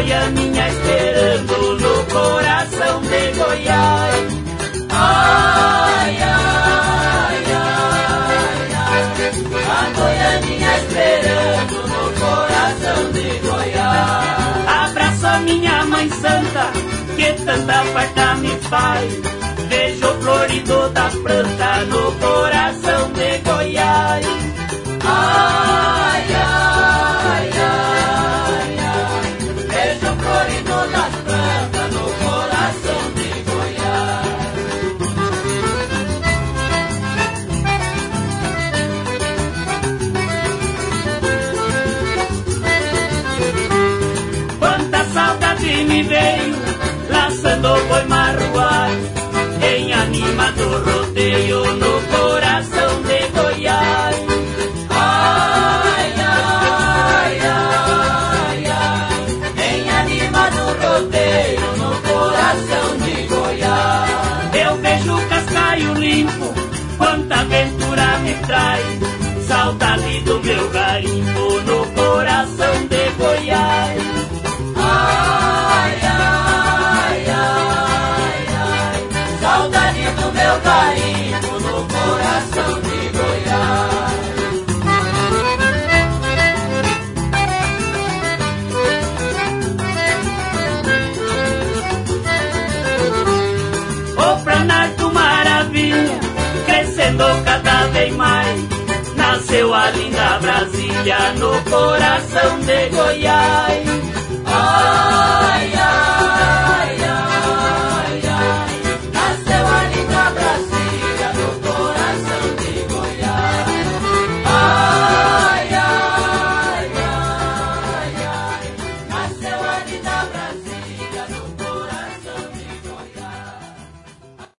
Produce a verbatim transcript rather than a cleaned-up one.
Goianinha esperando no coração de Goiás. Ai, ai, ai, ai, a Goianinha esperando no coração de Goiás. Abraço a minha mãe santa, que tanta farta me faz. Vejo o florido da planta no coração de Goiás. Ai, ai, ai, ai, vejo o florido das plantas no coração de Goiás. Quanta saudade me veio, laçando boi marruado em animado rodeio no coração de Goiás. Ai, ai, ai, ai, em animado rodeio no coração de Goiás. Eu vejo cascaio limpo, quanta aventura me traz. Saudade do meu garimpo no coração de Goiás. Ai, ai, ai, ai, saudade do meu garimpo no coração de Goiás. O Planalto maravilha, crescendo cada vez mais. Nasceu a linda Brasília no coração de Goiás.